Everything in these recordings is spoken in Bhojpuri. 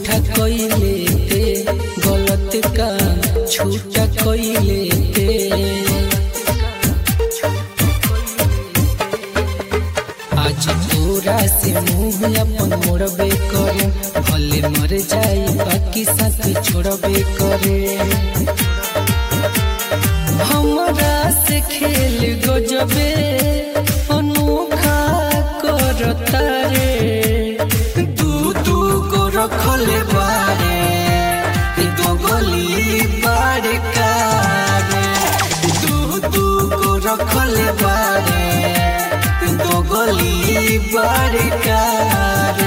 झूठा कइले ते गलत काम झूठा कइले ते आज तोरा से मुँह अपन मोड़बे करे भले मर जाई बाकी साथ छोड़बे करे हमरा से खेल गजबे अनोखा करता रे दू को रखले बारे दो गली बारे कारे दू को रखले बारे दो गली बारे कारे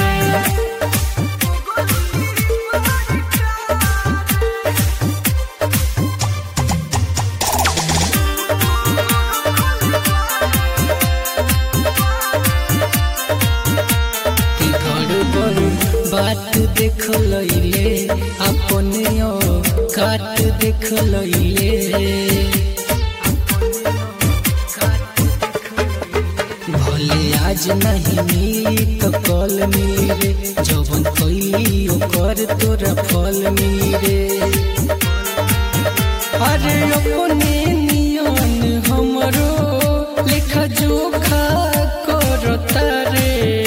बात देख लइले अपने काट देख लइले भले आज नहीं मिली तो कल मिली रे जवन कइली ओकर तोरा फल मिली रे अरे अपने नियन हमरो लेखा जोखा करता रे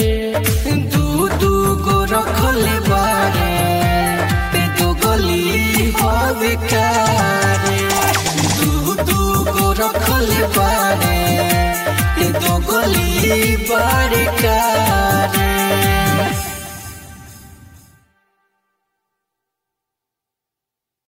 रखले बारे दो गली हवे कारे दू को रखले बारे दो गली बारे का